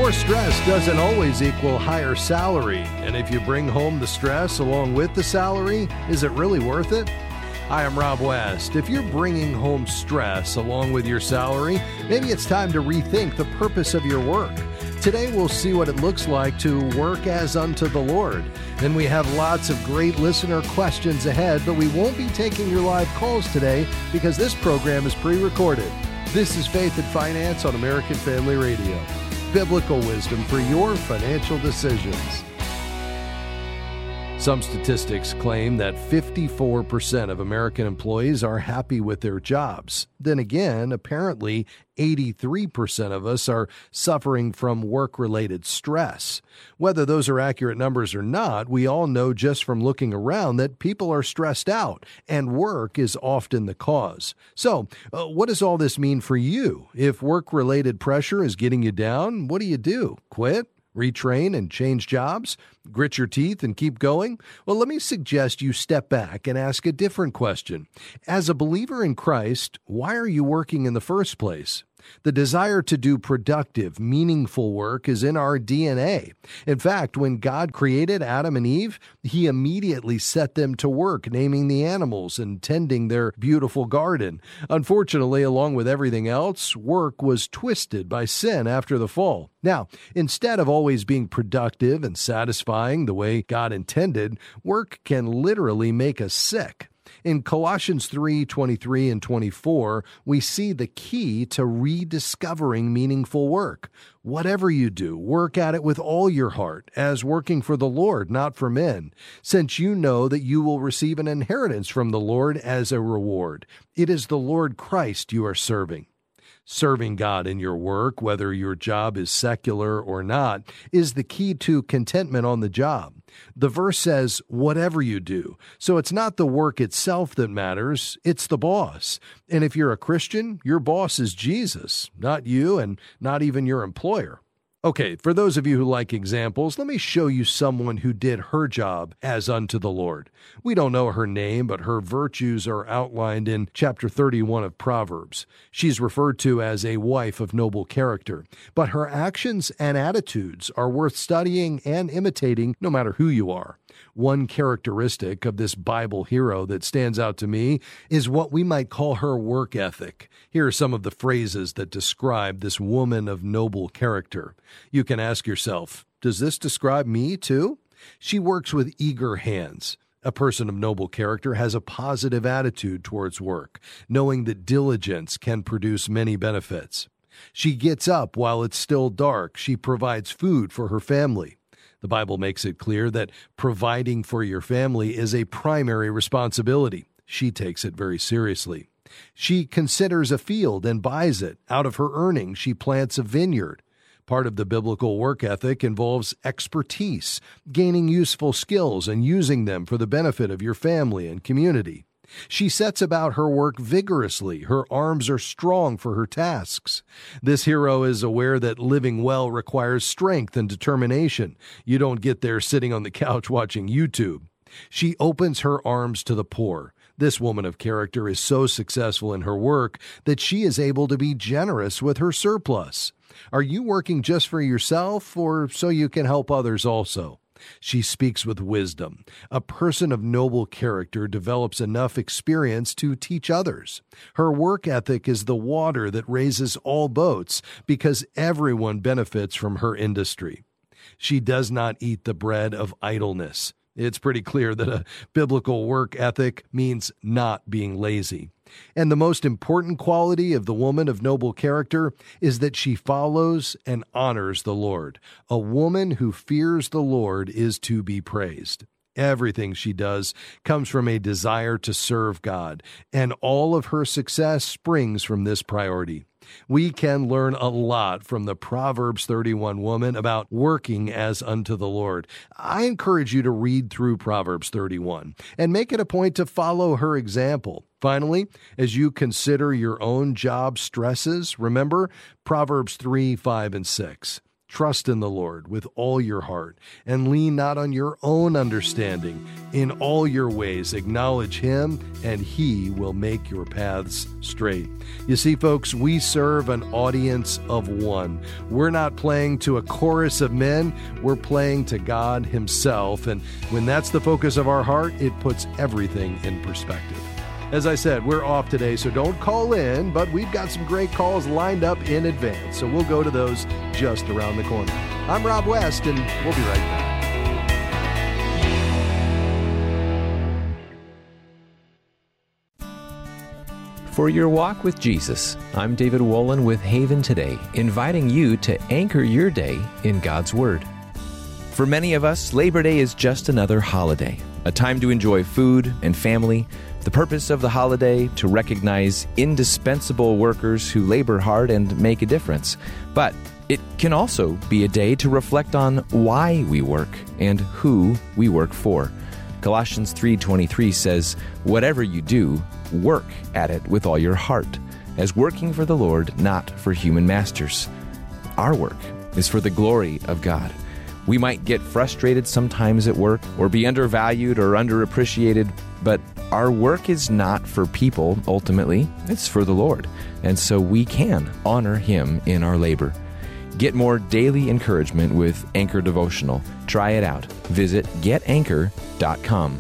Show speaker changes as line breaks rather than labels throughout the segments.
More stress doesn't always equal higher salary, and if you bring home the stress along with the salary, is it really worth it? Hi, I'm Rob West. If you're bringing home stress along with your salary, maybe it's time to rethink the purpose of your work. Today, we'll see what it looks like to work as unto the Lord. Then we have lots of great listener questions ahead, but we won't be taking your live calls today because this program is pre-recorded. This is Faith and Finance on American Family Radio. Biblical wisdom for your financial decisions. Some statistics claim that 54% of American employees are happy with their jobs. Then again, apparently 83% of us are suffering from work-related stress. Whether those are accurate numbers or not, we all know just from looking around that people are stressed out, and work is often the cause. So, what does all this mean for you? If work-related pressure is getting you down, what do? Quit? Retrain and change jobs? Grit your teeth and keep going? Well, let me suggest you step back and ask a different question. As a believer in Christ, why are you working in the first place? The desire to do productive, meaningful work is in our DNA. In fact, when God created Adam and Eve, He immediately set them to work, naming the animals and tending their beautiful garden. Unfortunately, along with everything else, work was twisted by sin after the fall. Now, instead of always being productive and satisfying the way God intended, work can literally make us sick. In Colossians 3:23 and 24, we see the key to rediscovering meaningful work. Whatever you do, work at it with all your heart, as working for the Lord, not for men, since you know that you will receive an inheritance from the Lord as a reward. It is the Lord Christ you are serving. Serving God in your work, whether your job is secular or not, is the key to contentment on the job. The verse says, whatever you do. So it's not the work itself that matters, it's the boss. And if you're a Christian, your boss is Jesus, not you and not even your employer. Okay, for those of you who like examples, let me show you someone who did her job as unto the Lord. We don't know her name, but her virtues are outlined in chapter 31 of Proverbs. She's referred to as a wife of noble character, but her actions and attitudes are worth studying and imitating no matter who you are. One characteristic of this Bible hero that stands out to me is what we might call her work ethic. Here are some of the phrases that describe this woman of noble character. You can ask yourself, does this describe me too? She works with eager hands. A person of noble character has a positive attitude towards work, knowing that diligence can produce many benefits. She gets up while it's still dark. She provides food for her family. The Bible makes it clear that providing for your family is a primary responsibility. She takes it very seriously. She considers a field and buys it. Out of her earnings, she plants a vineyard. Part of the biblical work ethic involves expertise, gaining useful skills and using them for the benefit of your family and community. She sets about her work vigorously. Her arms are strong for her tasks. This hero is aware that living well requires strength and determination. You don't get there sitting on the couch watching YouTube. She opens her arms to the poor. This woman of character is so successful in her work that she is able to be generous with her surplus. Are you working just for yourself or so you can help others also? She speaks with wisdom. A person of noble character develops enough experience to teach others. Her work ethic is the water that raises all boats because everyone benefits from her industry. She does not eat the bread of idleness. It's pretty clear that a biblical work ethic means not being lazy. And the most important quality of the woman of noble character is that she follows and honors the Lord. A woman who fears the Lord is to be praised. Everything she does comes from a desire to serve God, and all of her success springs from this priority. We can learn a lot from the Proverbs 31 woman about working as unto the Lord. I encourage you to read through Proverbs 31 and make it a point to follow her example. Finally, as you consider your own job stresses, remember Proverbs 3, 5, and 6. Trust in the Lord with all your heart and lean not on your own understanding. In all your ways, acknowledge Him, and He will make your paths straight. You see, folks, we serve an audience of one. We're not playing to a chorus of men. We're playing to God Himself. And when that's the focus of our heart, it puts everything in perspective. As I said, we're off today, so don't call in, but we've got some great calls lined up in advance, so we'll go to those just around the corner. I'm Rob West, and we'll be right back.
For your walk with Jesus, I'm David Wolin with Haven Today, inviting you to anchor your day in God's Word. For many of us, Labor Day is just another holiday, a time to enjoy food and family. The purpose of the holiday to recognize indispensable workers who labor hard and make a difference. But it can also be a day to reflect on why we work and who we work for. Colossians 3:23 says, "Whatever you do, work at it with all your heart, as working for the Lord, not for human masters." Our work is for the glory of God. We might get frustrated sometimes at work or be undervalued or underappreciated, but our work is not for people, ultimately. It's for the Lord. And so we can honor Him in our labor. Get more daily encouragement with Anchor Devotional. Try it out. Visit getanchor.com.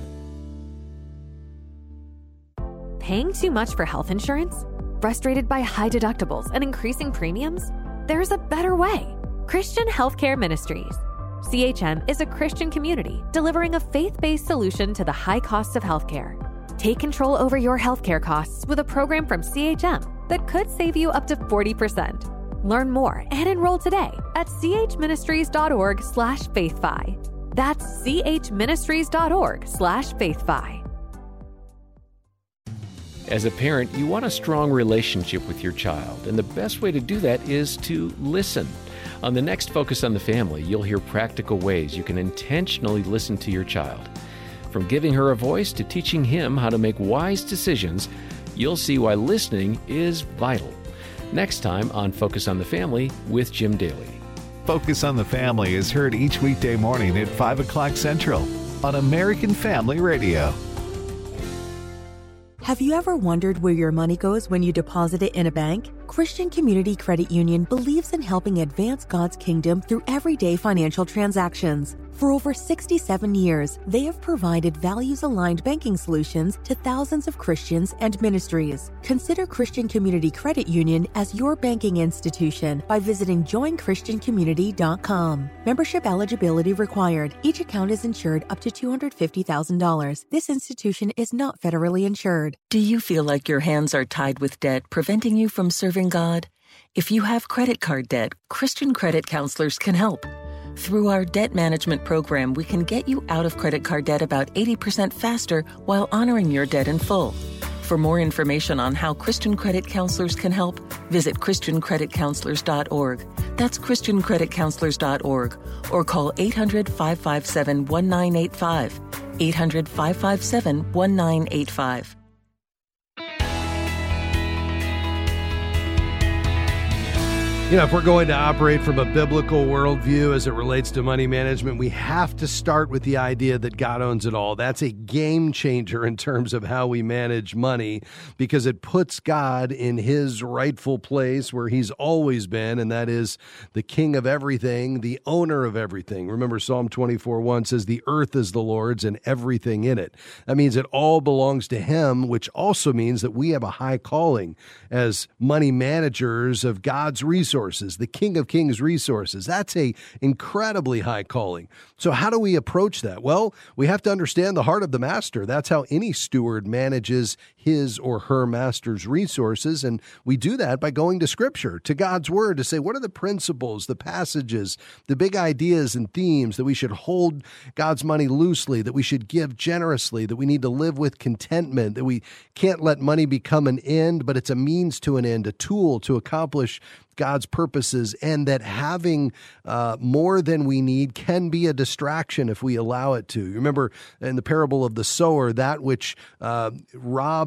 Paying too much for health insurance? Frustrated by high deductibles and increasing premiums? There's a better way. Christian Healthcare Ministries. CHM is a Christian community delivering a faith-based solution to the high costs of healthcare. Take control over your healthcare costs with a program from CHM that could save you up to 40%. Learn more and enroll today at chministries.org/faithfi. That's chministries.org/faithfi.
As a parent, you want a strong relationship with your child, and the best way to do that is to listen. On the next Focus on the Family, you'll hear practical ways you can intentionally listen to your child. From giving her a voice to teaching him how to make wise decisions, you'll see why listening is vital. Next time on Focus on the Family with Jim Daly.
Focus on the Family is heard each weekday morning at 5 o'clock Central on American Family Radio.
Have you ever wondered where your money goes when you deposit it in a bank? Christian Community Credit Union believes in helping advance God's kingdom through everyday financial transactions. For over 67 years, they have provided values-aligned banking solutions to thousands of Christians and ministries. Consider Christian Community Credit Union as your banking institution by visiting joinchristiancommunity.com. Membership eligibility required. Each account is insured up to $250,000. This institution is not federally insured.
Do you feel like your hands are tied with debt, preventing you from serving God? If you have credit card debt, Christian credit counselors can help. Through our debt management program, we can get you out of credit card debt about 80% faster while honoring your debt in full. For more information on how Christian credit counselors can help, visit ChristianCreditCounselors.org. That's ChristianCreditCounselors.org, or call 800-557-1985. 800-557-1985.
You know, if we're going to operate from a biblical worldview as it relates to money management, we have to start with the idea that God owns it all. That's a game changer in terms of how we manage money, because it puts God in His rightful place where He's always been, and that is the King of everything, the owner of everything. Remember, Psalm 24:1 says, "The earth is the Lord's and everything in it." That means it all belongs to Him, which also means that we have a high calling as money managers of God's resources. The King of Kings resources. That's a incredibly high calling. So how do we approach that? Well, we have to understand the heart of the master. That's how any steward manages his or her master's resources. And we do that by going to Scripture, to God's Word, to say, what are the principles, the passages, the big ideas and themes that we should hold God's money loosely, that we should give generously, that we need to live with contentment, that we can't let money become an end, but it's a means to an end, a tool to accomplish God's purposes, and that having more than we need can be a distraction if we allow it to. You remember in the parable of the sower, that which robbed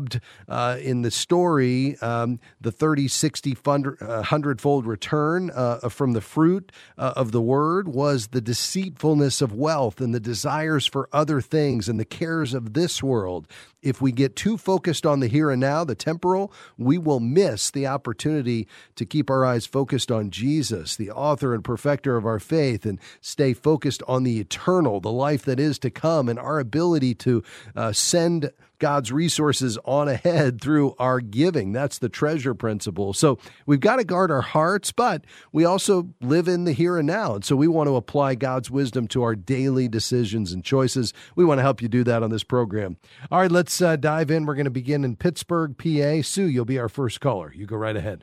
described in the story, the 30, 60, 100-fold return from the fruit of the word was the deceitfulness of wealth and the desires for other things and the cares of this world. If we get too focused on the here and now, the temporal, we will miss the opportunity to keep our eyes focused on Jesus, the author and perfecter of our faith, and stay focused on the eternal, the life that is to come, and our ability to send God's resources on ahead through our giving. That's the treasure principle. So we've got to guard our hearts, but we also live in the here and now. And so we want to apply God's wisdom to our daily decisions and choices. We want to help you do that on this program. All right, let's dive in. We're going to begin in Pittsburgh, PA. Sue, you'll be our first caller. You go right ahead.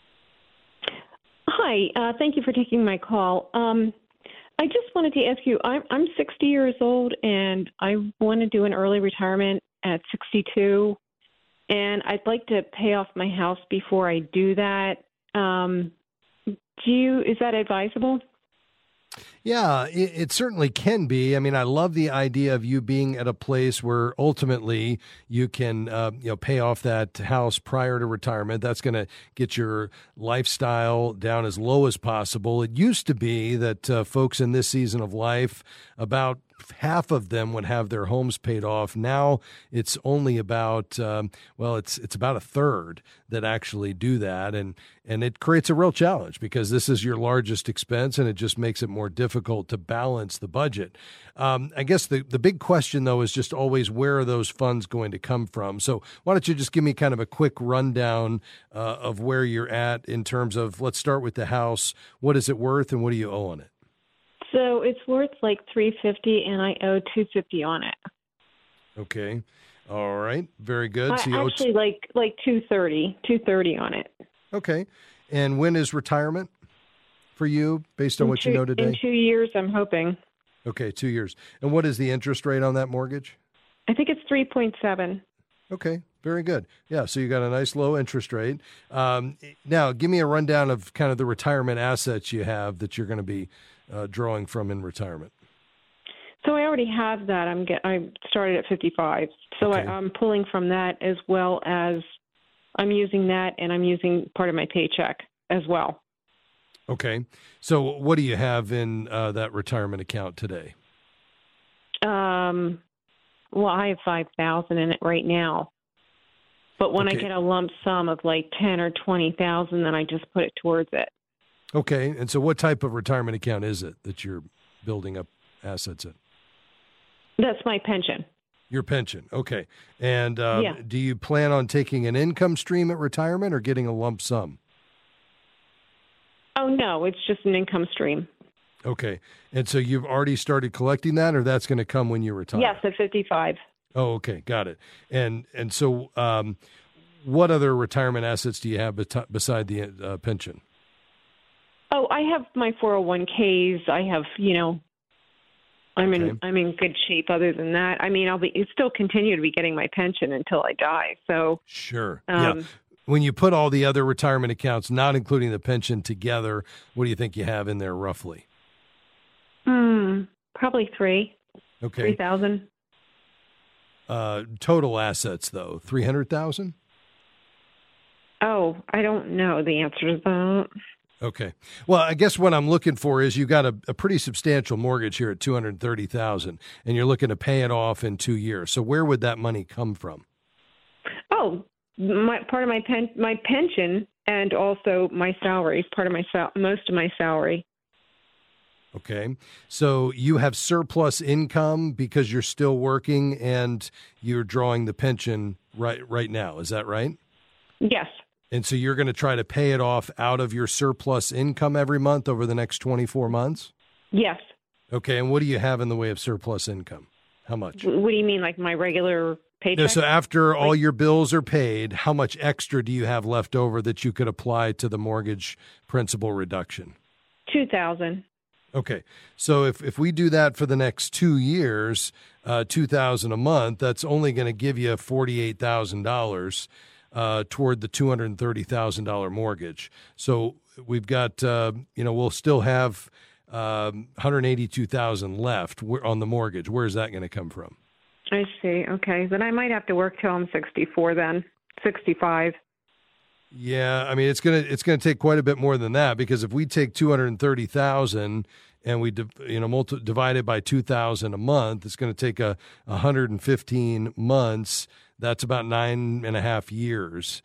Hi, thank you for taking my call. I just wanted to ask you, I'm 60 years old, and I want to do an early retirement at 62, and I'd like to pay off my house before I do that. Is that advisable?
Yeah, it certainly can be. I mean, I love the idea of you being at a place where ultimately you can, pay off that house prior to retirement. That's going to get your lifestyle down as low as possible. It used to be that folks in this season of life, about half of them would have their homes paid off. Now it's only about, it's about a third that actually do that. And it creates a real challenge because this is your largest expense and it just makes it more difficult to balance the budget. I guess the big question, though, is just always where are those funds going to come from? So why don't you just give me kind of a quick rundown of where you're at in terms of, let's start with the house. What is it worth and what do you owe on it?
So it's worth like $350, and I owe $250 on it.
Okay, all right, very good.
So you actually like $230 on it.
Okay, and when is retirement for you, based on what you know today?
In 2 years, I'm hoping.
Okay, 2 years. And what is the interest rate on that mortgage?
I think it's 3.7.
Okay, very good. Yeah, so you got a nice low interest rate. Now, give me a rundown of kind of the retirement assets you have that you're going to be drawing from in retirement.
So I already have that. I started at 55. So
okay.
I'm pulling from that, as well as I'm using that, and I'm using part of my paycheck as well.
Okay. So what do you have in that retirement account today?
Well, I have $5,000 in it right now. But when I get a lump sum of like $10,000 or $20,000, then I just put it towards it.
Okay. And so what type of retirement account is it that you're building up assets in?
That's my pension.
Your pension. Okay. And do you plan on taking an income stream at retirement or getting a lump sum?
Oh, no, it's just an income stream.
Okay. And so you've already started collecting that, or that's going to come when you retire?
Yes, at 55.
Oh, okay. Got it. And so what other retirement assets do you have beside the pension?
Oh, I have my 401ks. I have, I'm in good shape. Other than that, I mean, I'll still continue to be getting my pension until I die. So
sure, yeah. When you put all the other retirement accounts, not including the pension, together, what do you think you have in there roughly?
Probably
Okay,
3,000.
Total assets, though, 300,000.
Oh, I don't know the answer to that.
Okay. Well, I guess what I'm looking for is you got a pretty substantial mortgage here at $230,000, and you're looking to pay it off in 2 years. So where would that money come from?
Oh, part of my pension, and also my salary. Part of most of my salary.
Okay. So you have surplus income because you're still working and you're drawing the pension right now. Is that right?
Yes.
And so you're going to try to pay it off out of your surplus income every month over the next 24 months?
Yes.
Okay. And what do you have in the way of surplus income? How much?
What do you mean, like my regular paycheck?
No, so after all your bills are paid, how much extra do you have left over that you could apply to the mortgage principal reduction?
$2,000.
Okay. So if we do that for the next 2 years, $2,000 a month, that's only going to give you $48,000 toward the $230,000 mortgage. So we've got, we'll still have $182,000 left on the mortgage. Where is that going to come from?
I see. Okay. Then I might have to work till I'm 64 then, 65.
Yeah, I mean it's gonna take quite a bit more than that, because if we take 230,000 and we divide it by 2,000 a month, it's going to take 115 months. That's about 9.5 years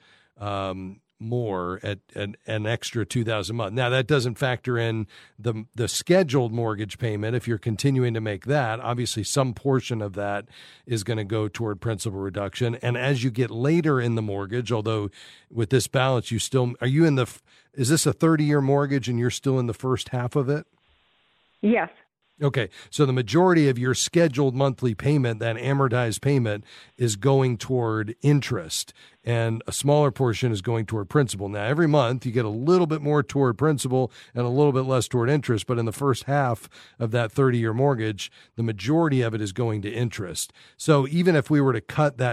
more at an extra 2,000 a month. Now that doesn't factor in the scheduled mortgage payment. If you're continuing to make that, obviously some portion of that is going to go toward principal reduction. And as you get later in the mortgage, although with this balance, is this a 30-year mortgage and you're still in the first half of it?
Yes.
Okay, so the majority of your scheduled monthly payment, that amortized payment, is going toward interest, and a smaller portion is going toward principal. Now, every month you get a little bit more toward principal and a little bit less toward interest, but in the first half of that 30-year mortgage, the majority of it is going to interest. So even if we were to cut that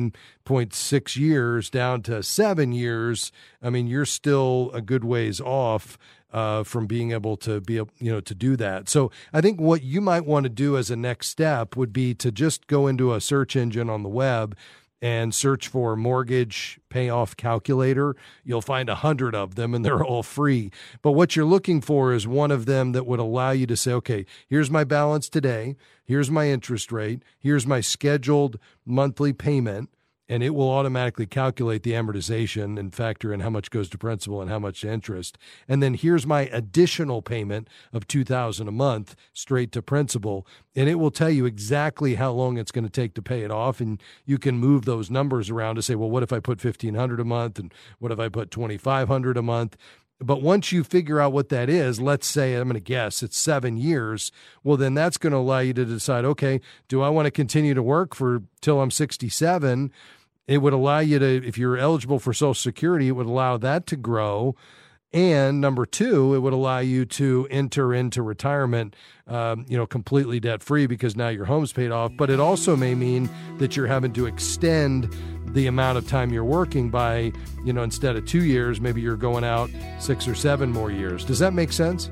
9.6 years down to 7 years, I mean, you're still a good ways off from being able to to do that. So I think what you might want to do as a next step would be to just go into a search engine on the web and search for mortgage payoff calculator. You'll find 100 of them, and they're all free. But what you're looking for is one of them that would allow you to say, okay, here's my balance today, here's my interest rate, here's my scheduled monthly payment, and it will automatically calculate the amortization and factor in how much goes to principal and how much to interest. And then here's my additional payment of $2,000 a month straight to principal. And it will tell you exactly how long it's going to take to pay it off. And you can move those numbers around to say, well, what if I put $1,500 a month? And what if I put $2,500 a month? But once you figure out what that is, let's say, I'm going to guess it's 7 years, well, then that's going to allow you to decide, okay, do I want to continue to work till I'm 67? It would allow you to, if you're eligible for Social Security, it would allow that to grow. And number two, it would allow you to enter into retirement, completely debt-free, because now your home's paid off. But it also may mean that you're having to extend the amount of time you're working by, instead of 2 years, maybe you're going out 6 or 7 more years. Does that make sense?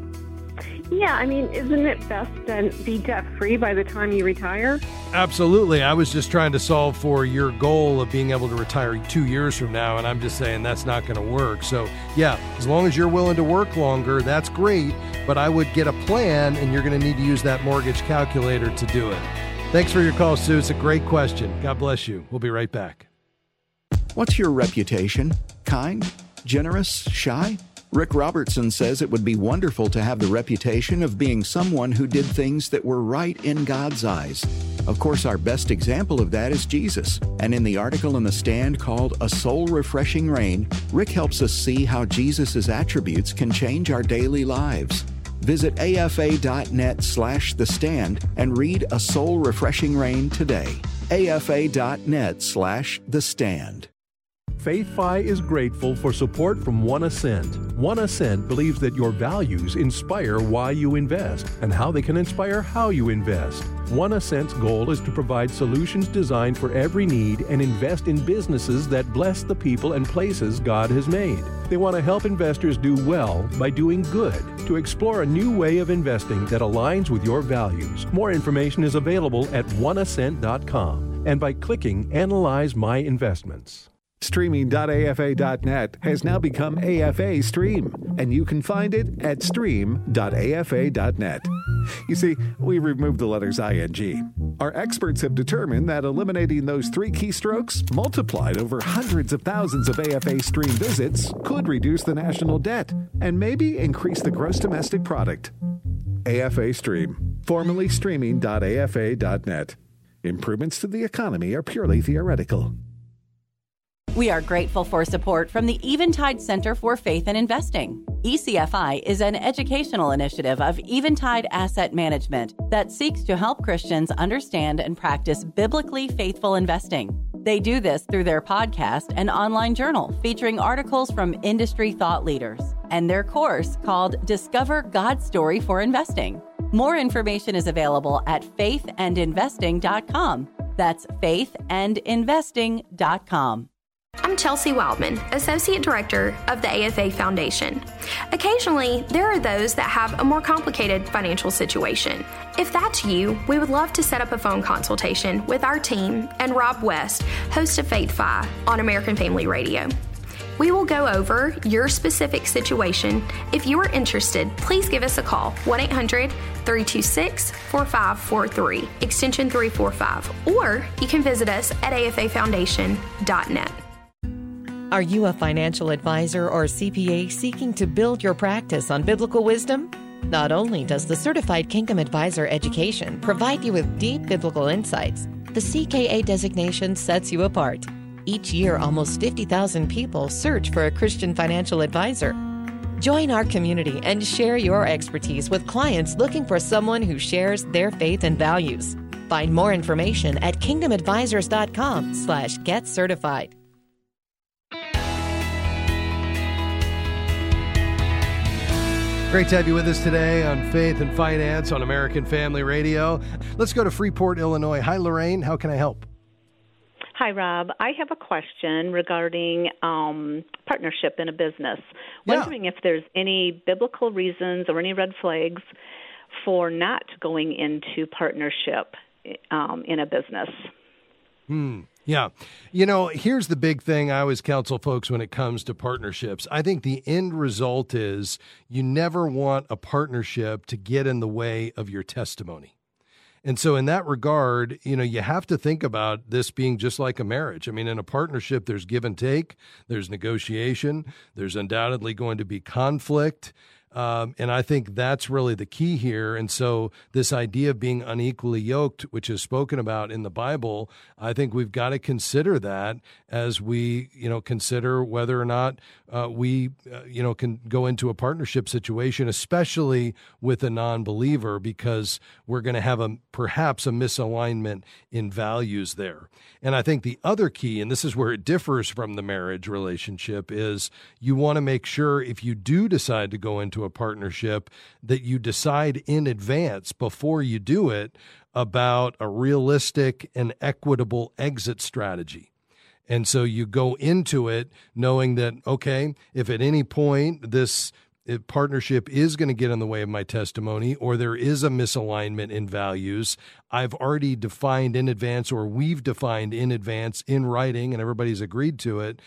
Yeah, I mean, isn't it best to be debt-free by the time you retire?
Absolutely. I was just trying to solve for your goal of being able to retire 2 years from now, and I'm just saying that's not going to work. So, yeah, as long as you're willing to work longer, that's great, but I would get a plan, and you're going to need to use that mortgage calculator to do it. Thanks for your call, Sue. It's a great question. God bless you. We'll be right back.
What's your reputation? Kind? Generous? Shy? Rick Robertson says it would be wonderful to have the reputation of being someone who did things that were right in God's eyes. Of course, our best example of that is Jesus. And in the article in The Stand called A Soul Refreshing Rain, Rick helps us see how Jesus' attributes can change our daily lives. Visit afa.net/The Stand and read A Soul Refreshing Rain today. afa.net/The Stand.
FaithFi is grateful for support from One Ascent. One Ascent believes that your values inspire why you invest and how they can inspire how you invest. One Ascent's goal is to provide solutions designed for every need and invest in businesses that bless the people and places God has made. They want to help investors do well by doing good, to explore a new way of investing that aligns with your values. More information is available at oneascent.com and by clicking Analyze My Investments.
Streaming.afa.net has now become AFA Stream, and you can find it at stream.afa.net. You see, we removed the letters ing. Our experts have determined that eliminating those 3 keystrokes, multiplied over hundreds of thousands of AFA Stream visits, could reduce the national debt and maybe increase the gross domestic product. AFA Stream, formerly streaming.afa.net. Improvements to the economy are purely theoretical.
We are grateful for support from the Eventide Center for Faith and Investing. ECFI is an educational initiative of Eventide Asset Management that seeks to help Christians understand and practice biblically faithful investing. They do this through their podcast and online journal featuring articles from industry thought leaders and their course called Discover God's Story for Investing. More information is available at faithandinvesting.com. That's faithandinvesting.com.
I'm I'm Chelsea Wildman, Associate Director of the AFA Foundation. Occasionally, there are those that have a more complicated financial situation. If that's you, we would love to set up a phone consultation with our team and Rob West, host of Faith Fi on American Family Radio. We will go over your specific situation. If you are interested, please give us a call, 1-800-326-4543, extension 345, or you can visit us at afafoundation.net.
Are you a financial advisor or CPA seeking to build your practice on biblical wisdom? Not only does the Certified Kingdom Advisor education provide you with deep biblical insights, the CKA designation sets you apart. Each year, almost 50,000 people search for a Christian financial advisor. Join our community and share your expertise with clients looking for someone who shares their faith and values. Find more information at kingdomadvisors.com/getcertified.
Great to have you with us today on Faith and Finance on American Family Radio. Let's go to Freeport, Illinois. Hi, Lorraine. How can I help?
Hi, Rob. I have a question regarding partnership in a business. Wondering if there's any biblical reasons or any red flags for not going into partnership in a business.
Yeah. You know, here's the big thing I always counsel folks when it comes to partnerships. I think the end result is you never want a partnership to get in the way of your testimony. And so in that regard, you know, you have to think about this being just like a marriage. I mean, in a partnership, there's give and take, there's negotiation, there's undoubtedly going to be conflict. And I think that's really the key here. And so this idea of being unequally yoked, which is spoken about in the Bible, I think we've got to consider that as we, consider whether or not we can go into a partnership situation, especially with a non-believer, because we're going to have perhaps a misalignment in values there. And I think the other key, and this is where it differs from the marriage relationship, is you want to make sure if you do decide to go into a partnership that you decide in advance before you do it about a realistic and equitable exit strategy. And so you go into it knowing that, okay, if at any point this partnership is going to get in the way of my testimony or there is a misalignment in values, I've already defined in advance, or we've defined in advance in writing, and everybody's agreed to it,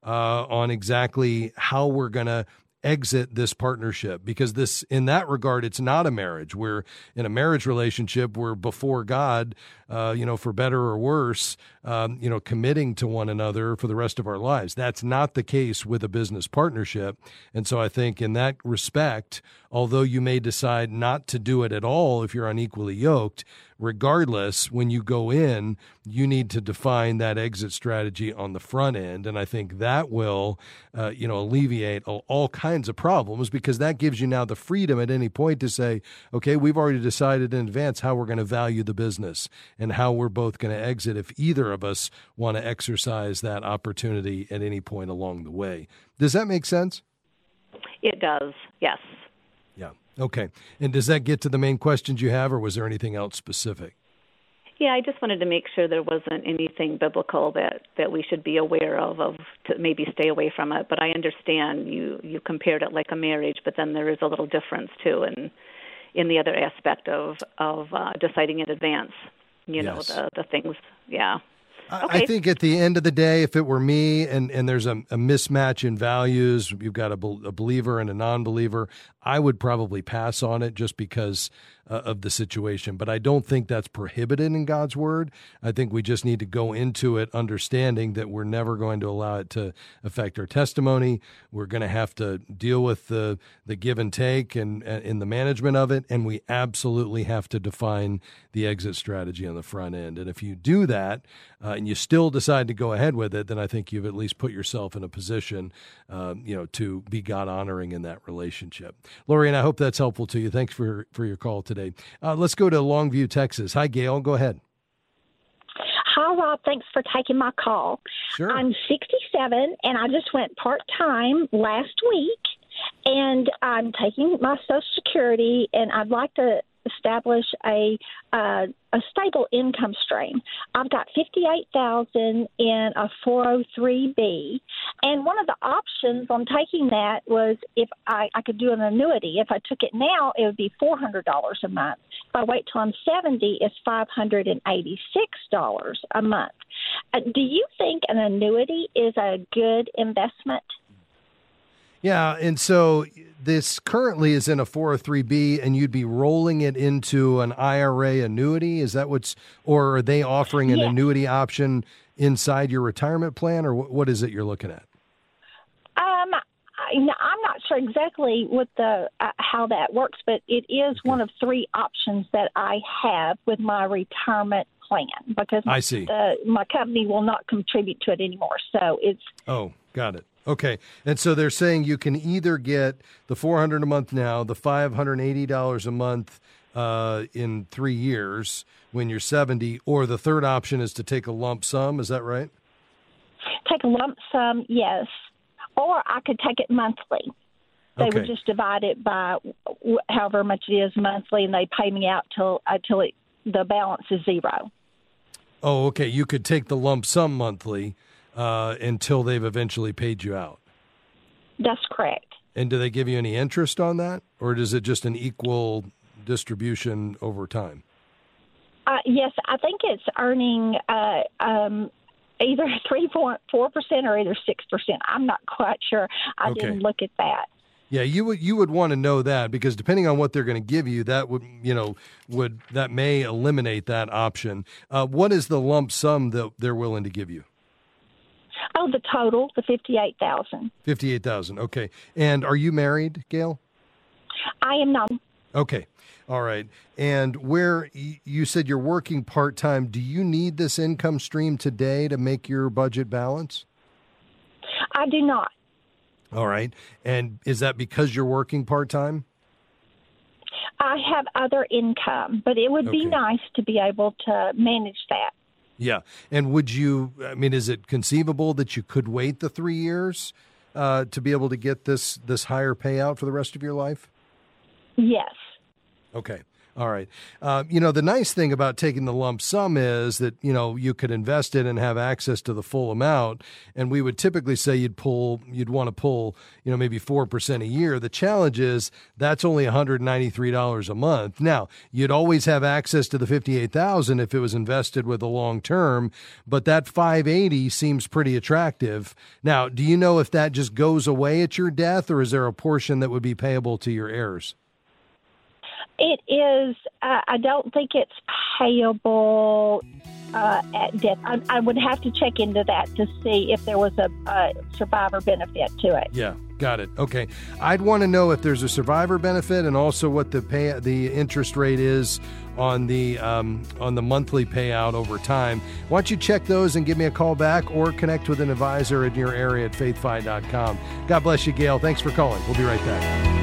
on exactly how we're going to exit this partnership, because this, in that regard, it's not a marriage. We're in a marriage relationship. We're before God, for better or worse, committing to one another for the rest of our lives. That's not the case with a business partnership. And so I think in that respect, although you may decide not to do it at all if you're unequally yoked, regardless, when you go in, you need to define that exit strategy on the front end. And I think that will, alleviate all kinds of problems, because that gives you now the freedom at any point to say, okay, we've already decided in advance how we're going to value the business and how we're both going to exit if either of us want to exercise that opportunity at any point along the way. Does that make sense?
It does, yes.
Yeah. Okay. And does that get to the main questions you have, or was there anything else specific?
Yeah, I just wanted to make sure there wasn't anything biblical that we should be aware of to maybe stay away from it. But I understand you compared it like a marriage, but then there is a little difference too in the other aspect of deciding in advance,
yes.
the things, yeah.
Okay. I think at the end of the day, if it were me and there's a mismatch in values, you've got a believer and a non-believer, I would probably pass on it just because of the situation. But I don't think that's prohibited in God's word. I think we just need to go into it understanding that we're never going to allow it to affect our testimony. We're going to have to deal with the give and take and in the management of it. And we absolutely have to define the exit strategy on the front end. And if you do that and you still decide to go ahead with it, then I think you've at least put yourself in a position, to be God honoring in that relationship. Lori, I hope that's helpful to you. Thanks for your call today. Let's go to Longview, Texas. Hi, Gail. Go ahead.
Hi, Rob. Thanks for taking my call.
Sure.
I'm 67, and I just went part-time last week, and I'm taking my Social Security, and I'd like to establish a stable income stream. I've got $58,000 in a 403B, and one of the options on taking that was if I could do an annuity. If I took it now, it would be $400 a month. If I wait till I'm 70, it's $586 a month. Do you think an annuity is a good investment?
Yeah, and so this currently is in a 403B, and you'd be rolling it into an IRA annuity. Is that or are they offering an annuity option inside your retirement plan, or what is it you're looking at?
I'm not sure exactly what how that works, but it is one of three options that I have with my retirement plan because
I see.
My company will not contribute to it anymore. So it's
got it. Okay, and so they're saying you can either get the $400 a month now, the $580 a month in 3 years when you're 70, or the third option is to take a lump sum. Is that right?
Take a lump sum, yes, or I could take it monthly. They would just divide it by however much it is monthly, and they pay me out till the balance is zero.
Oh, okay. You could take the lump sum monthly until they've eventually paid you out.
That's correct.
And do they give you any interest on that, or is it just an equal distribution over time?
Yes, I think it's earning either 3.4% or either 6%. I'm not quite sure. I didn't look at that.
Yeah, you would want to know that, because depending on what they're going to give you, that that may eliminate that option. What is the lump sum that they're willing to give you?
Oh, the total, the $58,000.
$58,000. Okay. And are you married, Gail?
I am not.
Okay. All right. And where you said you're working part-time, do you need this income stream today to make your budget balance?
I do not.
All right. And is that because you're working part-time?
I have other income, but it would be nice to be able to manage that.
Yeah. And is it conceivable that you could wait the 3 years to be able to get this higher payout for the rest of your life?
Yes.
Okay. All right. The nice thing about taking the lump sum is that, you could invest it and have access to the full amount. And we would typically say you'd want to pull, maybe 4% a year. The challenge is that's only $193 a month. Now, you'd always have access to the $58,000 if it was invested with a long term, but that $580 seems pretty attractive. Now, do you know if that just goes away at your death, or is there a portion that would be payable to your heirs?
It is. I don't think it's payable at death. I would have to check into that to see if there was a survivor benefit to it.
Yeah, got it. Okay, I'd want to know if there's a survivor benefit and also what the interest rate is on the monthly payout over time. Why don't you check those and give me a call back, or connect with an advisor in your area at faithfi.com. God bless you, Gail. Thanks for calling. We'll be right back.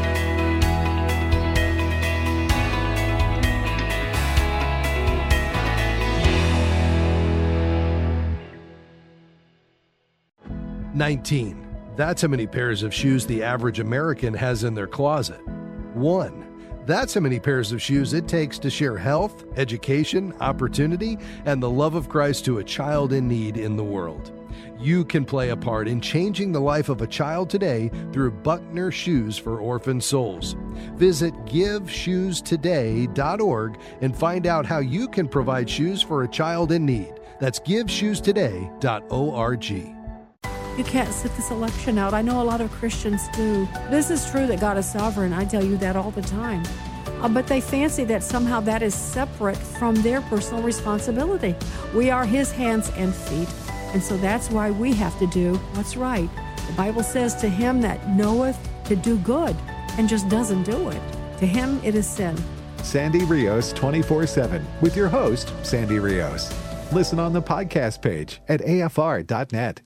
$19. That's how many pairs of shoes the average American has in their closet. $1. That's how many pairs of shoes it takes to share health, education, opportunity, and the love of Christ to a child in need in the world. You can play a part in changing the life of a child today through Buckner Shoes for Orphan Souls. Visit GiveShoesToday.org and find out how you can provide shoes for a child in need. That's GiveShoesToday.org.
You can't sit this election out. I know a lot of Christians do. This is true that God is sovereign. I tell you that all the time. But they fancy that somehow that is separate from their personal responsibility. We are His hands and feet. And so that's why we have to do what's right. The Bible says, to him that knoweth to do good and just doesn't do it, to him it is sin.
Sandy Rios 24/7 with your host, Sandy Rios. Listen on the podcast page at afr.net.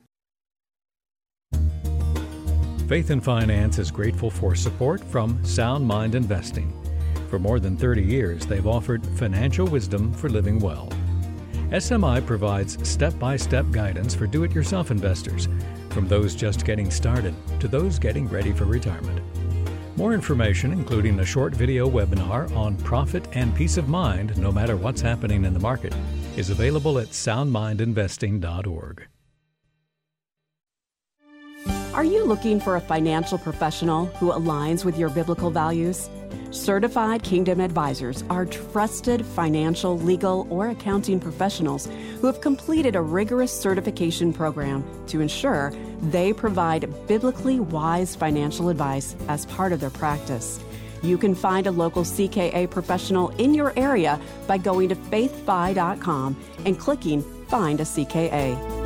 Faith and Finance is grateful for support from Sound Mind Investing. For more than 30 years, they've offered financial wisdom for living well. SMI provides step-by-step guidance for do-it-yourself investors, from those just getting started to those getting ready for retirement. More information, including a short video webinar on profit and peace of mind, no matter what's happening in the market, is available at soundmindinvesting.org.
Are you looking for a financial professional who aligns with your biblical values? Certified Kingdom Advisors are trusted financial, legal, or accounting professionals who have completed a rigorous certification program to ensure they provide biblically wise financial advice as part of their practice. You can find a local CKA professional in your area by going to faithfi.com and clicking Find a CKA.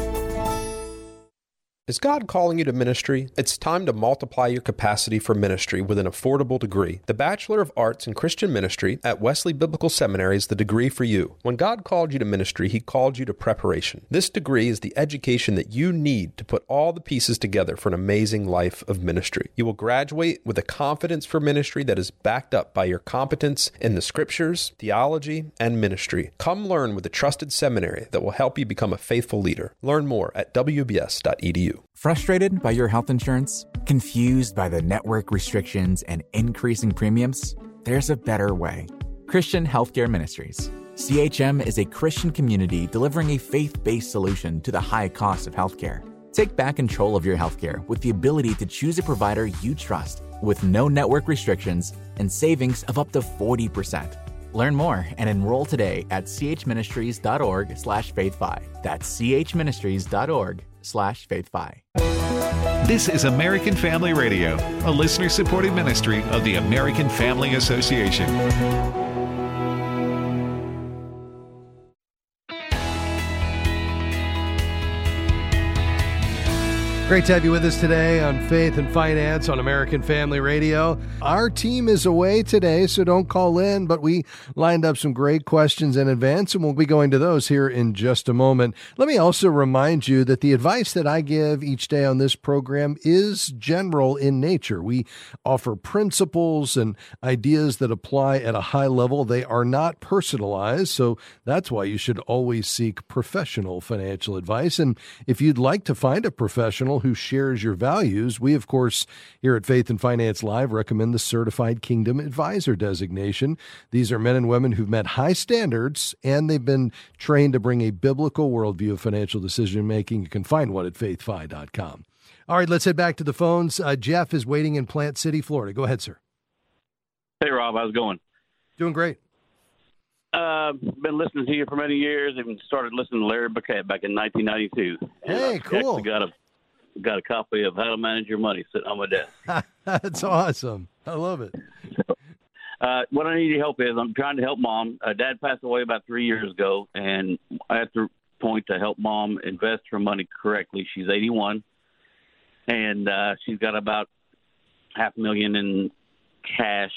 Is God calling you to ministry? It's time to multiply your capacity for ministry with an affordable degree. The Bachelor of Arts in Christian Ministry at Wesley Biblical Seminary is the degree for you. When God called you to ministry, He called you to preparation. This degree is the education that you need to put all the pieces together for an amazing life of ministry. You will graduate with a confidence for ministry that is backed up by your competence in the scriptures, theology, and ministry. Come learn with a trusted seminary that will help you become a faithful leader. Learn more at wbs.edu.
Frustrated by your health insurance? Confused by the network restrictions and increasing premiums? There's a better way. Christian Healthcare Ministries. CHM is a Christian community delivering a faith-based solution to the high cost of healthcare. Take back control of your healthcare with the ability to choose a provider you trust with no network restrictions and savings of up to 40%. Learn more and enroll today at chministries.org/faithfi. That's chministries.org/faithfi.
This is American Family Radio, a listener-supported ministry of the American Family Association.
Great to have you with us today on Faith and Finance on American Family Radio. Our team is away today, so don't call in, but we lined up some great questions in advance, and we'll be going to those here in just a moment. Let me also remind you that the advice that I give each day on this program is general in nature. We offer principles and ideas that apply at a high level. They are not personalized, so that's why you should always seek professional financial advice. And if you'd like to find a professional who shares your values, we, of course, here at Faith and Finance Live recommend the Certified Kingdom Advisor designation. These are men and women who've met high standards, and they've been trained to bring a biblical worldview of financial decision-making. You can find one at faithfi.com. All right, let's head back to the phones. Jeff is waiting in Plant City, Florida. Go ahead, sir.
Hey, Rob. How's it going?
Doing great.
Been listening to you for many years. Even started listening to Larry Burkett back in 1992.
Hey, cool.
Got a copy of How to Manage Your Money sitting on my desk.
That's awesome. I love it.
What I need your help is I'm trying to help Mom. Dad passed away about 3 years ago, and I have to point to help Mom invest her money correctly. She's 81, and she's got about $500,000 in cash.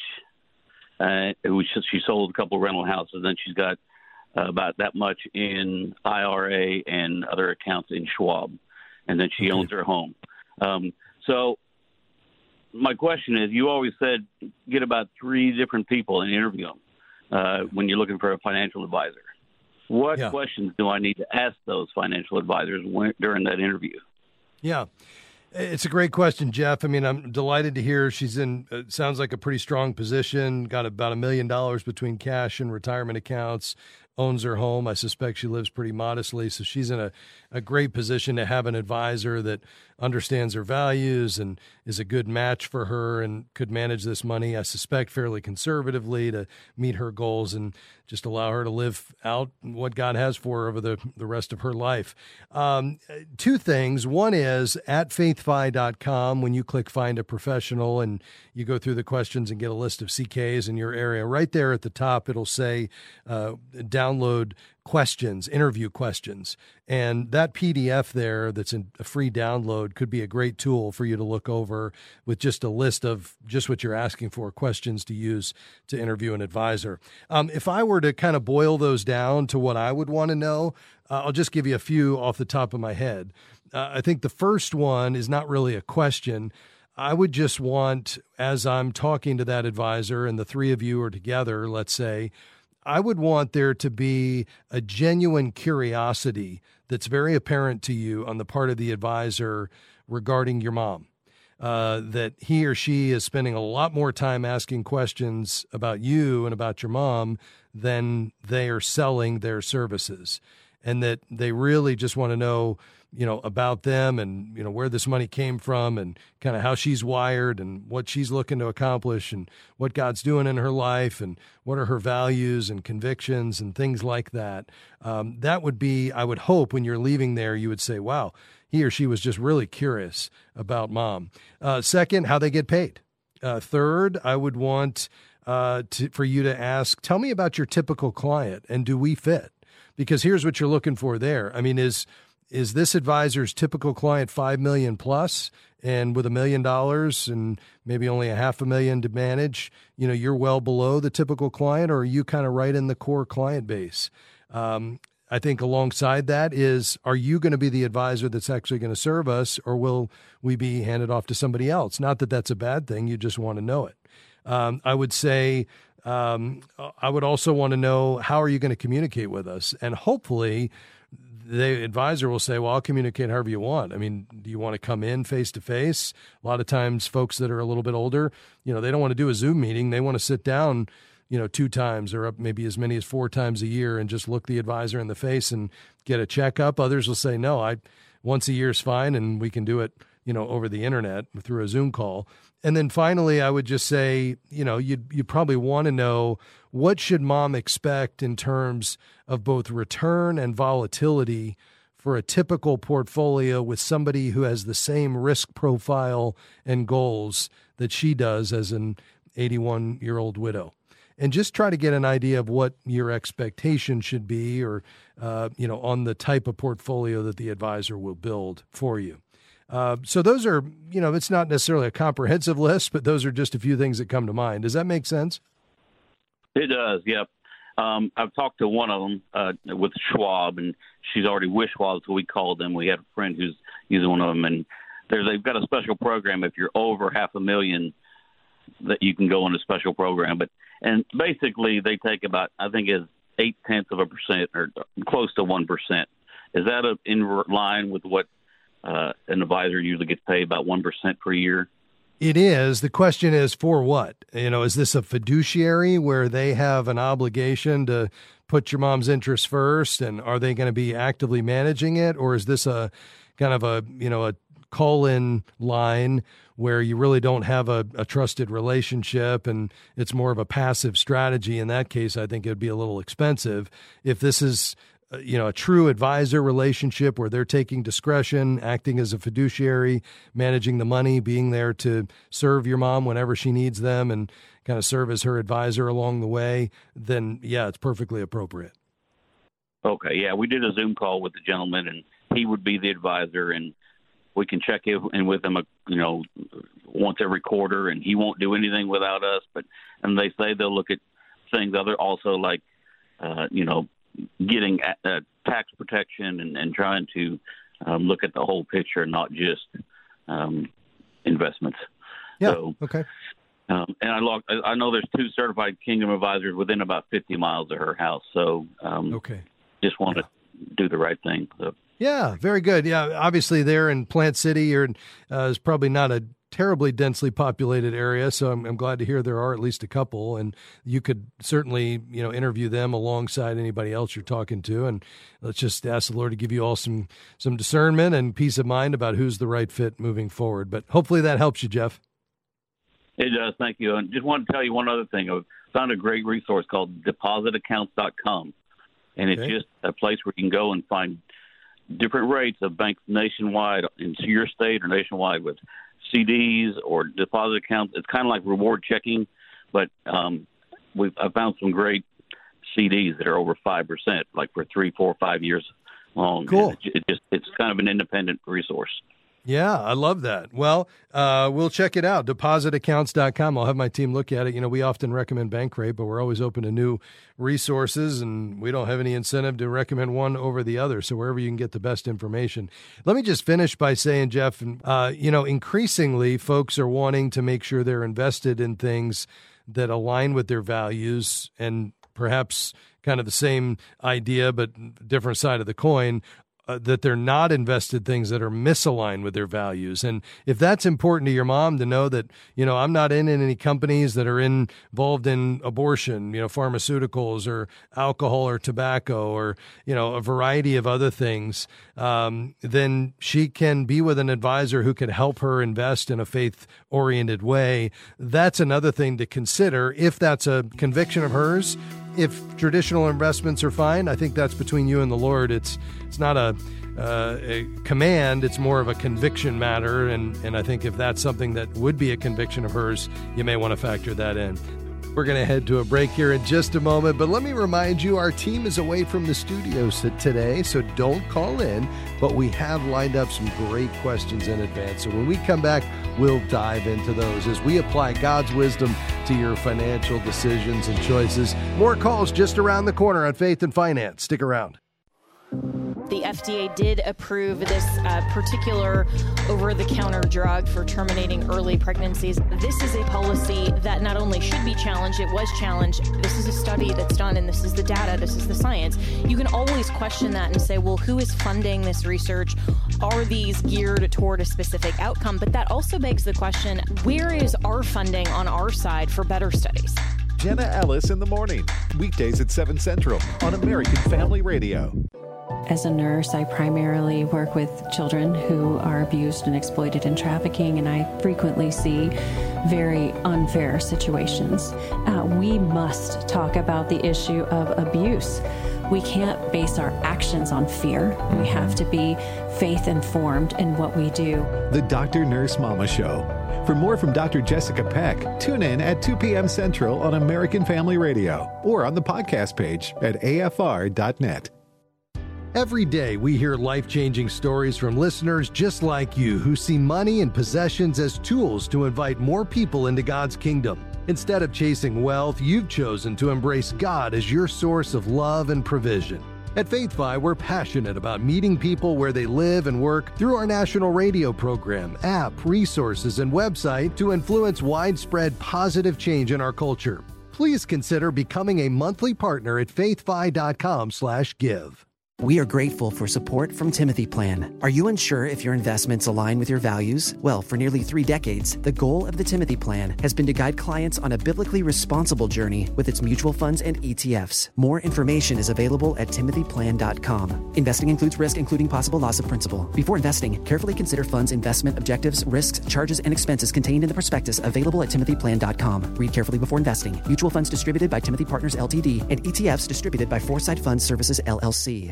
She sold a couple of rental houses. Then she's got about that much in IRA and other accounts in Schwab. And then she owns her home. So my question is, you always said get about 3 different people and interview them when you're looking for a financial advisor. What questions do I need to ask those financial advisors during that interview?
Yeah. It's a great question, Jeff. I mean, I'm delighted to hear she's in, sounds like a pretty strong position, got about $1 million between cash and retirement accounts, owns her home. I suspect she lives pretty modestly. So she's in a great position to have an advisor that understands her values and is a good match for her and could manage this money, I suspect, fairly conservatively to meet her goals and just allow her to live out what God has for her over the rest of her life. 2 things. One is at faithfi.com, when you click Find a Professional and you go through the questions and get a list of CKs in your area, right there at the top, it'll say download questions, interview questions. And that PDF there that's in a free download could be a great tool for you to look over with just a list of just what you're asking for, questions to use to interview an advisor. If I were to kind of boil those down to what I would want to know, I'll just give you a few off the top of my head. I think the first one is not really a question. I would just want, as I'm talking to that advisor and the 3 of you are together, let's say, I would want there to be a genuine curiosity that's very apparent to you on the part of the advisor regarding your mom. that he or she is spending a lot more time asking questions about you and about your mom than they are selling their services, and that they really just want to know, about them and, where this money came from and kind of how she's wired and what she's looking to accomplish and what God's doing in her life and what are her values and convictions and things like that. That would be, I would hope when you're leaving there, you would say, wow, he or she was just really curious about mom. Second, how they get paid. Third, I would want for you to ask, tell me about your typical client and do we fit? Because here's what you're looking for there. I mean, is this advisor's typical client $5 million plus and with $1 million and maybe only $500,000 to manage, you're well below the typical client, or are you kind of right in the core client base? I think alongside that is, are you going to be the advisor that's actually going to serve us, or will we be handed off to somebody else? Not that that's a bad thing. You just want to know it. I would say, I would also want to know, how are you going to communicate with us? And hopefully the advisor will say, well, I'll communicate however you want. I mean, do you want to come in face to face? A lot of times folks that are a little bit older, they don't want to do a Zoom meeting. They want to sit down, 2 times or maybe as many as 4 times a year and just look the advisor in the face and get a checkup. Others will say, no, once a year is fine and we can do it, over the internet through a Zoom call. And then finally, I would just say, you'd probably want to know, what should mom expect in terms of both return and volatility for a typical portfolio with somebody who has the same risk profile and goals that she does as an 81-year-old widow. And just try to get an idea of what your expectation should be, or, on the type of portfolio that the advisor will build for you. So those are, it's not necessarily a comprehensive list, but those are just a few things that come to mind. Does that make sense?
It does, yep. I've talked to one of them with Schwab, and she's already with Schwab, so we called them. We had a friend who's using one of them, and they've got a special program. If you're over $500,000, that you can go on a special program. And basically they take about, I think it's 0.8% or close to 1%. Is that in line with what an advisor usually gets paid, about 1% per year?
It is. The question is, for what? Is this a fiduciary where they have an obligation to put your mom's interests first, and are they going to be actively managing it? Or is this a kind of a call-in line where you really don't have a trusted relationship and it's more of a passive strategy? In that case, I think it'd be a little expensive. If this is a true advisor relationship where they're taking discretion, acting as a fiduciary, managing the money, being there to serve your mom whenever she needs them and kind of serve as her advisor along the way, then yeah, it's perfectly appropriate.
Okay. Yeah. We did a Zoom call with the gentleman, and he would be the advisor, and we can check in with him, once every quarter, and he won't do anything without us. And they say they'll look at things also like, getting tax protection and trying to look at the whole picture, not just investments.
Yeah.
So,
okay.
And I know there's 2 certified Kingdom advisors within about 50 miles of her house. So
okay.
Just want to do the right thing. So.
Yeah, very good. Yeah, obviously there in Plant City is probably not a terribly densely populated area, so I'm glad to hear there are at least a couple, and you could certainly interview them alongside anybody else you're talking to, and let's just ask the Lord to give you all some discernment and peace of mind about who's the right fit moving forward. But hopefully that helps you, Jeff.
It does. Thank you. And just want to tell you one other thing. I found a great resource called depositaccounts.com, and it's just a place where you can go and find different rates of banks nationwide, in your state or nationwide, with CDs or deposit accounts. It's kind of like reward checking, but I found some great CDs that are over 5%, like for 3, 4, 5 years long.
Cool.
It's kind of an independent resource.
Yeah, I love that. Well, we'll check it out, depositaccounts.com. I'll have my team look at it. We often recommend Bankrate, but we're always open to new resources, and we don't have any incentive to recommend one over the other. So wherever you can get the best information. Let me just finish by saying, Jeff, increasingly folks are wanting to make sure they're invested in things that align with their values, and perhaps kind of the same idea, but different side of the coin, that they're not invested things that are misaligned with their values. And if that's important to your mom to know that, I'm not in any companies that are involved in abortion, pharmaceuticals or alcohol or tobacco or, a variety of other things, then she can be with an advisor who can help her invest in a faith-oriented way. That's another thing to consider if that's a conviction of hers. If traditional investments are fine, I think that's between you and the Lord. It's not a command, it's more of a conviction matter. And I think if that's something that would be a conviction of hers, you may want to factor that in. We're going to head to a break here in just a moment, but let me remind you, our team is away from the studios today, so don't call in, but we have lined up some great questions in advance. So when we come back, we'll dive into those as we apply God's wisdom to your financial decisions and choices. More calls just around the corner on Faith and Finance. Stick around.
The FDA did approve this particular over-the-counter drug for terminating early pregnancies. This is a policy that not only should be challenged, it was challenged. This is a study that's done, and this is the data, this is the science. You can always question that and say, well, who is funding this research? Are these geared toward a specific outcome? But that also begs the question, where is our funding on our side for better studies?
Jenna Ellis in the morning, weekdays at 7 Central on American Family Radio.
As a nurse, I primarily work with children who are abused and exploited in trafficking, and I frequently see very unfair situations. We must talk about the issue of abuse. We can't base our actions on fear. We have to be faith-informed in what we do.
The Dr. Nurse Mama Show. For more from Dr. Jessica Peck, tune in at 2 p.m. Central on American Family Radio or on the podcast page at afr.net.
Every day, we hear life-changing stories from listeners just like you who see money and possessions as tools to invite more people into God's kingdom. Instead of chasing wealth, you've chosen to embrace God as your source of love and provision. At FaithFi, we're passionate about meeting people where they live and work through our national radio program, app, resources, and website to influence widespread positive change in our culture. Please consider becoming a monthly partner at faithfi.com/give.
We are grateful for support from Timothy Plan. Are you unsure if your investments align with your values? Well, for nearly 3 decades, the goal of the Timothy Plan has been to guide clients on a biblically responsible journey with its mutual funds and ETFs. More information is available at timothyplan.com. Investing includes risk, including possible loss of principal. Before investing, carefully consider funds' investment objectives, risks, charges, and expenses contained in the prospectus available at timothyplan.com. Read carefully before investing. Mutual funds distributed by Timothy Partners Ltd. and ETFs distributed by Foresight Fund Services LLC.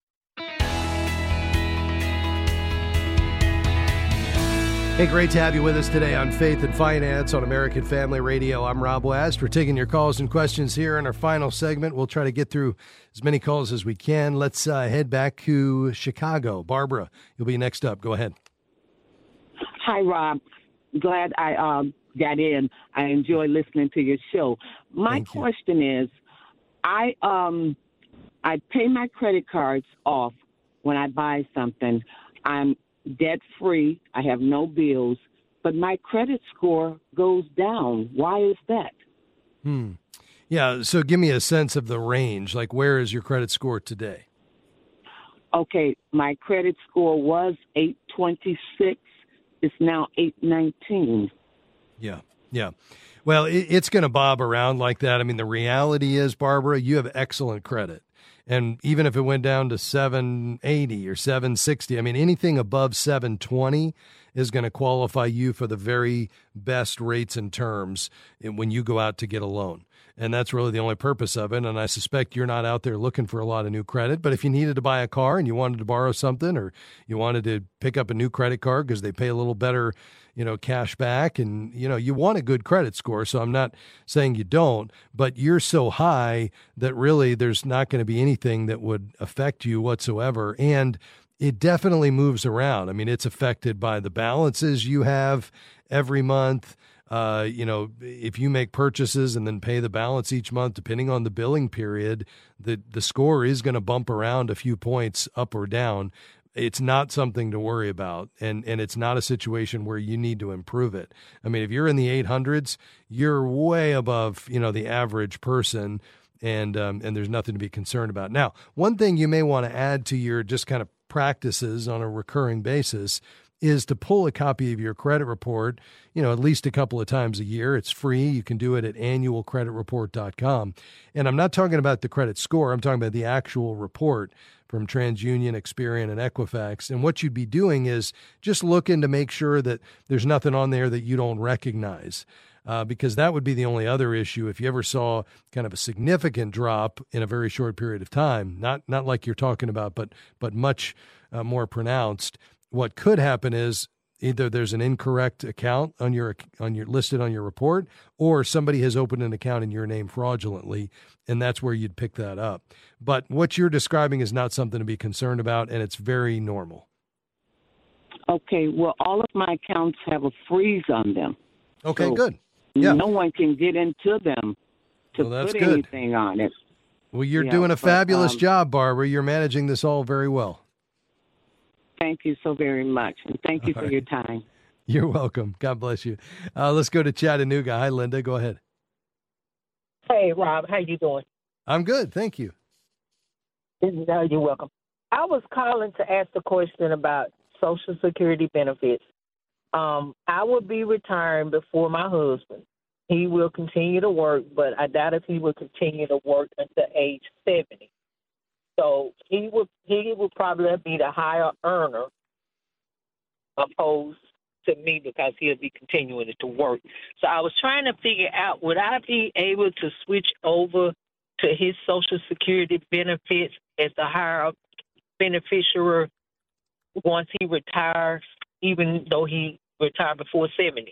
Hey, great to have you with us today on Faith and Finance on American Family Radio. I'm Rob West. We're taking your calls and questions here in our final segment. We'll try to get through as many calls as we can. Let's head back to Chicago. Barbara, you'll be next up. Go ahead.
Hi, Rob. Glad I got in. I enjoy listening to your show. My question is, I pay my credit cards off when I buy something. I'm debt-free. I have no bills, but my credit score goes down. Why is that?
Yeah, so give me a sense of the range. Like, where is your credit score today?
Okay, my credit score was 826. It's now 819.
Yeah. Well, it's going to bob around like that. I mean, the reality is, Barbara, you have excellent credit. And even if it went down to 780 or 760, I mean, anything above 720 is going to qualify you for the very best rates and terms when you go out to get a loan. And that's really the only purpose of it. And I suspect you're not out there looking for a lot of new credit. But if you needed to buy a car and you wanted to borrow something, or you wanted to pick up a new credit card because they pay a little better, cash back, and, you want a good credit score. So I'm not saying you don't, but you're so high that really there's not going to be anything that would affect you whatsoever. And it definitely moves around. I mean, it's affected by the balances you have every month. If you make purchases and then pay the balance each month, depending on the billing period, the score is going to bump around a few points up or down. It's not something to worry about, and it's not a situation where you need to improve it. I mean, if you're in the 800s, you're way above, the average person, and there's nothing to be concerned about. Now, one thing you may want to add to your just kind of practices on a recurring basis is to pull a copy of your credit report, at least a couple of times a year. It's free. You can do it at annualcreditreport.com. And I'm not talking about the credit score. I'm talking about the actual report from TransUnion, Experian, and Equifax. And what you'd be doing is just looking to make sure that there's nothing on there that you don't recognize. Because that would be the only other issue if you ever saw kind of a significant drop in a very short period of time, not like you're talking about, but much more pronounced. What could happen is either there's an incorrect account on your listed on your report, or somebody has opened an account in your name fraudulently, and that's where you'd pick that up. But what you're describing is not something to be concerned about, and it's very normal.
Okay, well, all of my accounts have a freeze on them.
Okay, so good. Yeah.
No one can get into them to put anything on it.
Well, you're doing a fabulous job, Barbara. You're managing this all very well.
Thank you so very much, and thank you for your time.
You're welcome. God bless you. Let's go to Chattanooga. Hi, Linda. Go ahead.
Hey, Rob. How you doing?
I'm good. Thank you.
You're welcome. I was calling to ask a question about Social Security benefits. I will be retiring before my husband. He will continue to work, but I doubt if he will continue to work until age 70. So he would probably be the higher earner opposed to me because he'll be continuing to work. So I was trying to figure out, would I be able to switch over to his Social Security benefits as the higher beneficiary once he retires, even though he retired before 70?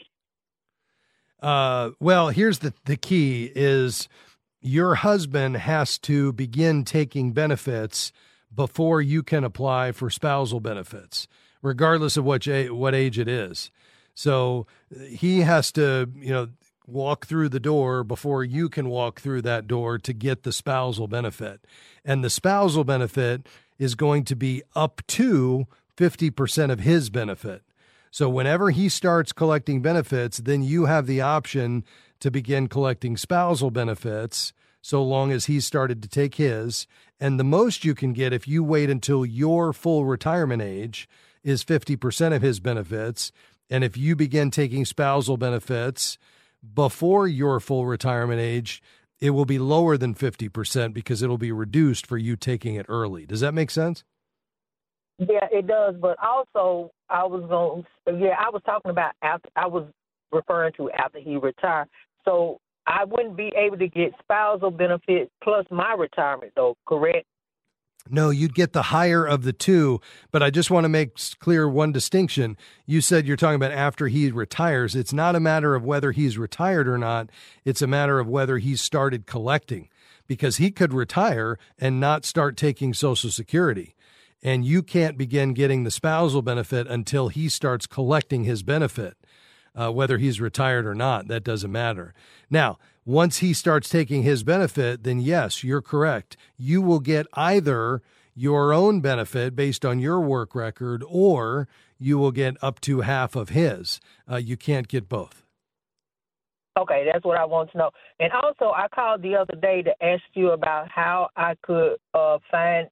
Well, here's the key is your husband has to begin taking benefits before you can apply for spousal benefits, regardless of what age it is. So he has to, walk through the door before you can walk through that door to get the spousal benefit. And the spousal benefit is going to be up to 50% of his benefit. So whenever he starts collecting benefits, then you have the option to begin collecting spousal benefits so long as he's started to take his. And the most you can get if you wait until your full retirement age is 50% of his benefits. And if you begin taking spousal benefits before your full retirement age, it will be lower than 50% because it'll be reduced for you taking it early. Does that make sense?
Yeah, it does. But also, I was talking about after. I was referring to after he retired. So I wouldn't be able to get spousal benefits plus my retirement, though, correct?
No, you'd get the higher of the two. But I just want to make clear one distinction. You said you're talking about after he retires. It's not a matter of whether he's retired or not. It's a matter of whether he's started collecting, because he could retire and not start taking Social Security. And you can't begin getting the spousal benefit until he starts collecting his benefit, whether he's retired or not. That doesn't matter. Now, once he starts taking his benefit, then yes, you're correct. You will get either your own benefit based on your work record, or you will get up to half of his. You can't get both.
Okay, that's what I want to know. And also, I called the other day to ask you about how I could find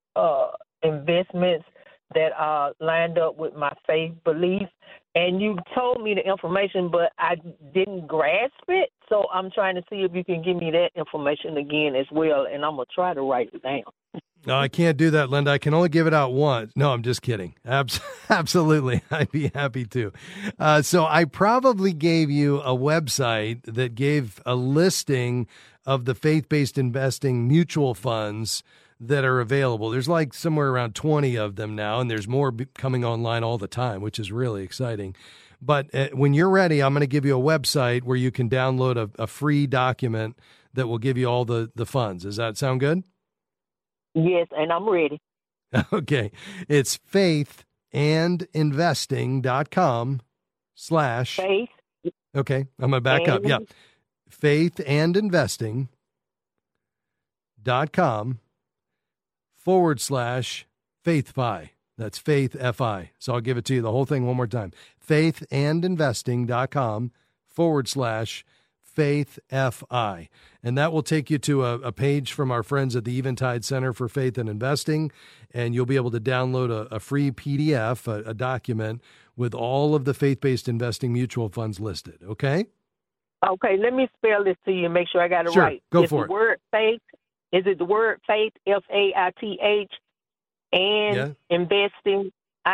investments that lined up with my faith beliefs. And you told me the information, but I didn't grasp it. So I'm trying to see if you can give me that information again as well, and I'm going to try to write it down.
No, I can't do that, Linda. I can only give it out once. No, I'm just kidding. Absolutely. I'd be happy to. So I probably gave you a website that gave a listing of the faith-based investing mutual funds that are available. There's like somewhere around 20 of them now, and there's more coming online all the time, which is really exciting. But when you're ready, I'm going to give you a website where you can download a free document that will give you all the funds. Does that sound good?
Yes, and I'm ready.
Okay. It's faithandinvesting.com/ Faith. Okay. I'm going to back up. Yeah. faithandinvesting.com/ FaithFi. That's Faith, F-I. So I'll give it to you, the whole thing one more time. faithandinvesting.com / Faith FI. And that will take you to a page from our friends at the Eventide Center for Faith and Investing, and you'll be able to download a free PDF, a document with all of the faith-based investing mutual funds listed, okay?
Okay, let me spell this to you and make sure I got it right.
Go for it.
The word faith, is it the word faith, Faith, and investing,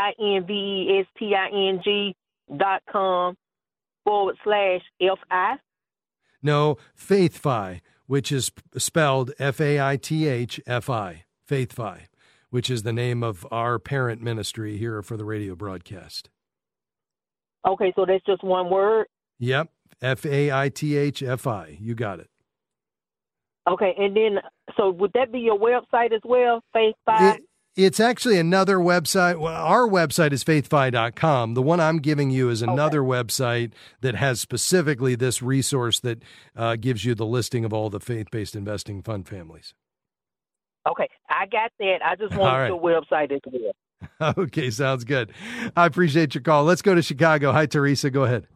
investing.com/FI?
No, FaithFi, which is spelled FAITHFI, FaithFi, which is the name of our parent ministry here for the radio broadcast.
Okay, so that's just one word?
Yep, FAITHFI. You got it.
Okay, and then, so would that be your website as well, FaithFi?
It's actually another website. Well, our website is faithfi.com. The one I'm giving you is another website that has specifically this resource that gives you the listing of all the faith-based investing fund families.
Okay, I got that. I just wanted your website as well.
Okay, sounds good. I appreciate your call. Let's go to Chicago. Hi, Teresa. Go ahead.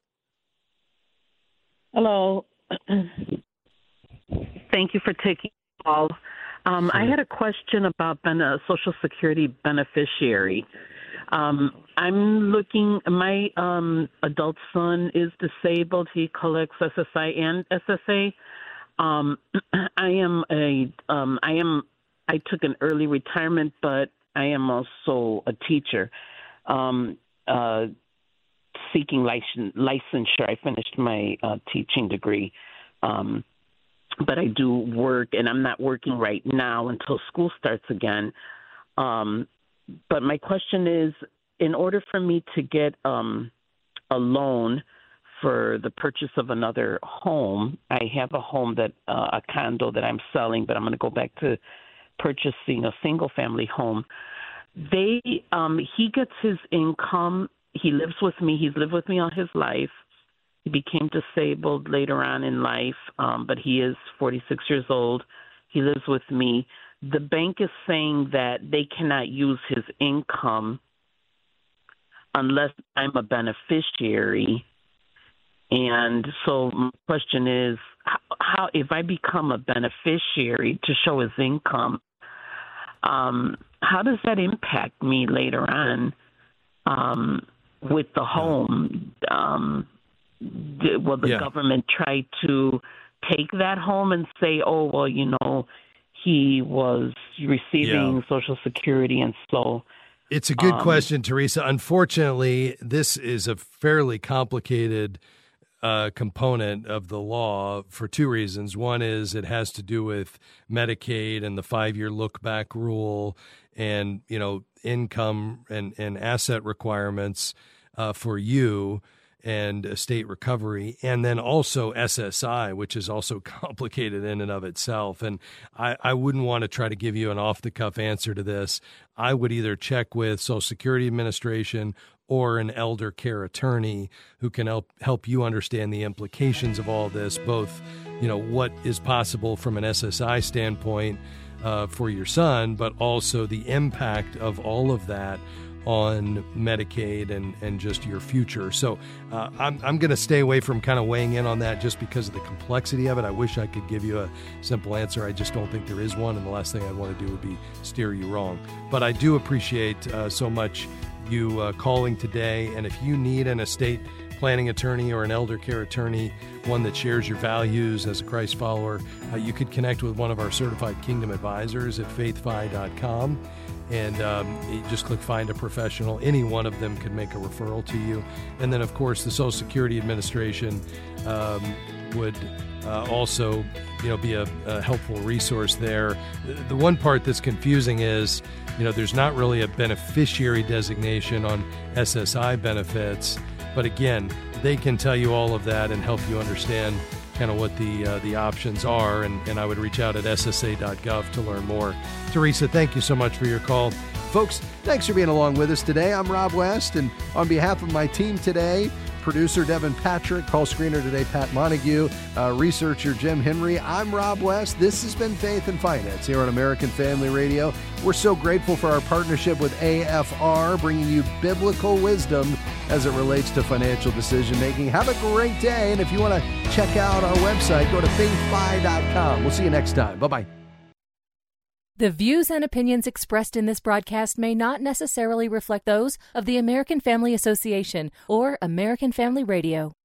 Hello. Thank you for taking the call. I had a question about a Social Security beneficiary. I'm looking, my adult son is disabled. He collects SSI and SSA. I took an early retirement, but I am also a teacher, seeking licensure. I finished my teaching degree. But I do work, and I'm not working right now until school starts again. But my question is, in order for me to get a loan for the purchase of another home, I have a home a condo that I'm selling, but I'm going to go back to purchasing a single-family home. He gets his income. He lives with me. He's lived with me all his life. He became disabled later on in life, but he is 46 years old. He lives with me. The bank is saying that they cannot use his income unless I'm a beneficiary. And so my question is, how if I become a beneficiary to show his income, how does that impact me later on with the home? Will the government try to take that home and say, oh, well, he was receiving Social Security and so...
It's a good question, Teresa. Unfortunately, this is a fairly complicated component of the law for two reasons. One is it has to do with Medicaid and the 5-year look-back rule and, income and asset requirements for you and estate recovery, and then also SSI, which is also complicated in and of itself. And I wouldn't want to try to give you an off-the-cuff answer to this. I would either check with Social Security Administration or an elder care attorney who can help you understand the implications of all this, both, what is possible from an SSI standpoint for your son, but also the impact of all of that on Medicaid and just your future. So I'm going to stay away from kind of weighing in on that just because of the complexity of it. I wish I could give you a simple answer. I just don't think there is one, and the last thing I'd want to do would be steer you wrong. But I do appreciate so much you calling today, and if you need an estate planning attorney or an elder care attorney, one that shares your values as a Christ follower, you could connect with one of our certified Kingdom advisors at faithfi.com. And you just click Find a Professional. Any one of them could make a referral to you. And then, of course, the Social Security Administration would also, be a helpful resource there. The one part that's confusing is, there's not really a beneficiary designation on SSI benefits. But again, they can tell you all of that and help you understand kind of what the options are, and I would reach out at ssa.gov to learn more. Teresa, thank you so much for your call. Folks, thanks for being along with us today. I'm Rob West, and on behalf of my team today, producer Devin Patrick, call screener today Pat Montague, researcher Jim Henry, I'm Rob West. This has been Faith and Finance here on American Family Radio. We're so grateful for our partnership with AFR, bringing you biblical wisdom as it relates to financial decision making. Have a great day. And if you want to check out our website, go to thinkfi.com. We'll see you next time. Bye-bye.
The views and opinions expressed in this broadcast may not necessarily reflect those of the American Family Association or American Family Radio.